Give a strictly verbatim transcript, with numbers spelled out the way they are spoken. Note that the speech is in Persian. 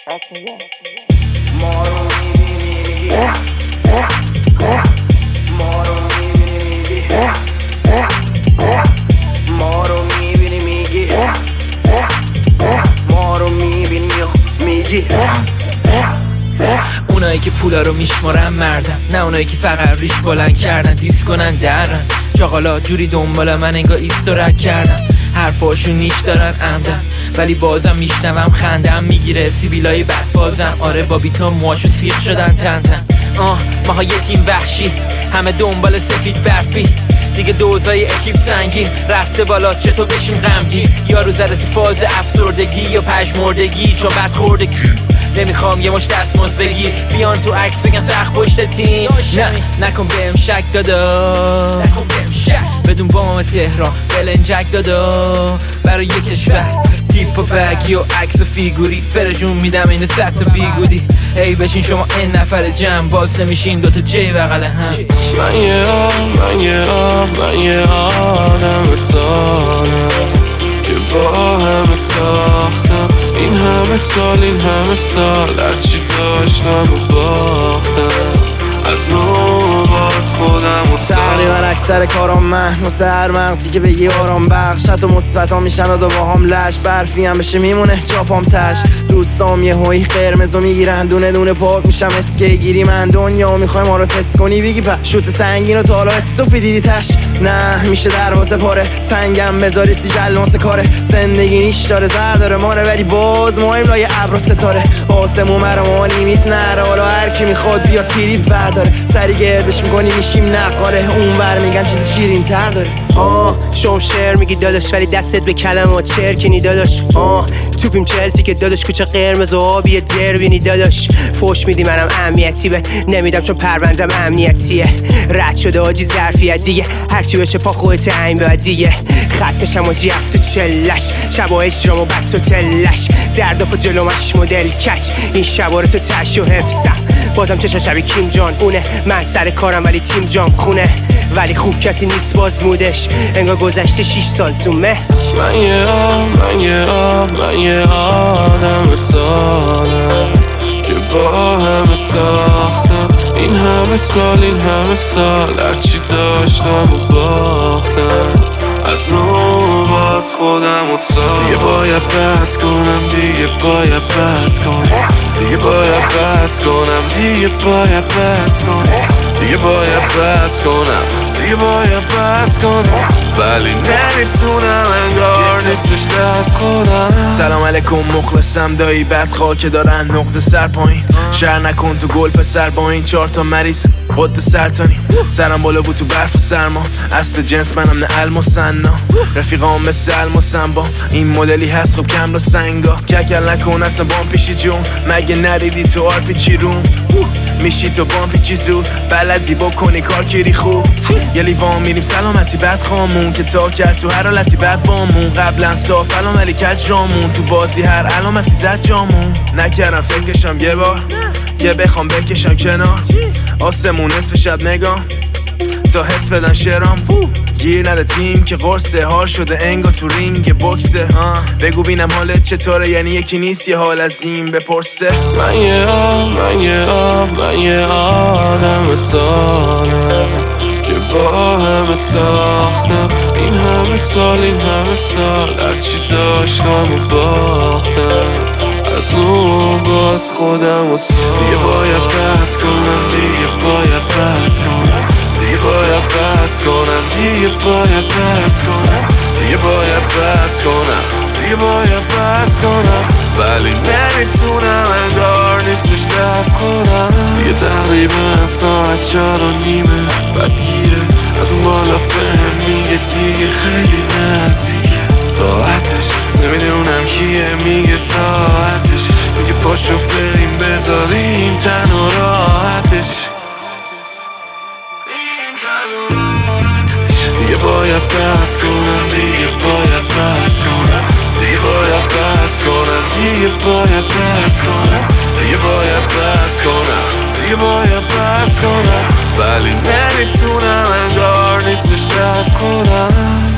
ما رو میبینی میگی ما رو میبینی میگی ما رو میبینی میگی ما رو میبینی میگی اونایی که پولا رو میشمارن مردن، نه اونایی که فقط ریش بلند کردن دیس کنن درن. چاقالا جوری دنبال من انگار ایستورک کردن، حرفاشون نیش دارن عمدن ولی بازم میشنوم خندم میگیره سیبیلای بدفازم. آره با بیتا موهاشون سیخ شدن تن تن. آه ماها یه تیم وحشی همه دنبال سفید برفی، دیگه دوزای اکیپ سنگین رفته بالا چطور بشیم غمگین. یارو زده تو فاز افسردگی یا پژمردگی چون بد خوردگی. نمیخوام یه مش دستمزد بگیر بیان تو عکس بگن سخت پشت تیم. نه نکن بهم شک دادا، نکن بهم شک بدون بام تهران بلنجک دادا. برای یه کشور تیپ و بگی و عکس و فیگوری فرشون میدم این صد تا بیگودی. ای بشین شما این نفر جمع باز نمیشین دوتا جی بغل هم. من یه آه من یه آه من یه آدم سالم که با همه ساختم این همه سال این همه سال هرچی داشتم و باختم از نو باز خودم و تقریبا اکثر کارام من مثل هر مغزی که بگی آرام بخش حتی مثبت ها میشن و با هم لش برفی هم بشه میمونه چاپام تش. دوستام یه هایی قرمزو میگیرن دونه دونه پاک میشم اسکی گیری. من دنیا میخوای ما رو تست کنی بگی په شوت سنگین و تا حالا استوپی دیدی تش. نه میشه دروازه پاره سنگم بذاری سی جلناس کاره. زندگی نیش داره زر داره ماره ولی باز مهم لای ابر و ستاره. آسمون مرا لیمیت نره حالا هر کی میخواد بیا تیری برداره. سری گردش میکنی میشیم نقاله اون ور میگن چیز شیرین تر داره. آه شوم شعر میگی داداش ولی دستت به کلمات چرکینی داداش. آه توپیم چلتی که داداش کوچه قرمز و آبی دربینی داداش. فوش میدی منم امنیتی به نمیدم چون پروندم امنیتیه. رد شده آجی ظرفیت دیگه هرچی بشه پا خودت این بعد دیگه. خط میشم و جفت و چلش شبا اجرام و بط و تلش درداف و جلومش مدل کچ این شبا رو تو تش و حفظم. بازم چشا شبی کیم جان اونه من سر کارم ولی تیم جام خونه. ولی خوب کسی نیست باز مودش انگار گذشته شیش سال تو مه. من یه آه من یه آه من یه آدم سالم که با همه ساختم این همه سال این همه سال هرچی داشتم و باختم از نو باز خودم و سال. دیگه باید بس کنم دیگه باید بس کنم دیگه باید بس کنم دیگه باید بس کنم دیگه باید بس کنم دیگه باید بس کنم ولی نمیتونم انگار نیستش دست خودم. سلام علیکم مخلصم دایی بدخواه که دارن نقطه سر پایین. شهر نکن تو گل پسر با این چهار تا مریض قد سرطانی. سرم بالا بود تو برف و سرما اصل جنس منم نه علم و سنا. رفیقام مثل علم و سنبا این مدلی هست خب کم رو سنگا. ککل نکن اصلا بام پیشی جون مگه ندیدی تو آر پیچی روم میشی تو بام پیچی زود بلدی بکنی کار کیری خوب. یه لیوان میریم سلامتی بد خامون که تا کرد تو هر حالتی بد بامون. قبلا صاف الان ولی کج جامون تو بازی هر علامتی زد جامون. نکردم فکرشم یه بار که بخوام بکشم کنار آسمون نصف شب نگام تا حس بدن شرام. گیر نده تیم که قرصه حال شده انگا تو رینگ بوکسه. بگو بینم حالت چطوره یعنی یکی نیست یه حال از این بپرسه. من یه آه من یه آه من یه آدم سالم که با همه ساختم این همه سال این همه سال هرچی داشتم و باختم از نو باز خودم و سال. دیگه باید بس کنم دیگه باید بس کنم دیگه باید بس کنم دیگه باید بس کنم دیگه باید بس کنم دیگه باید بس کنم ولی نمیتونم انگار نیستش دست خودم. دیگه تقریبا ساعت چار و نیمه بس گیره از اون بالا بهم میگه دیگه خیلی نزدیکه ساعتش. نمیدونم کیه میگه ساعتش میگه پاشو بریم بذاریم تن و راحتش. دیگه باید بس کنم دیگه باید بس کنم دیگه باید بس کنم دیگه باید بس کنم دیگه باید بس کنم دیگه باید بس کنم ولی نمیتونم انگار نیستش دست خودم.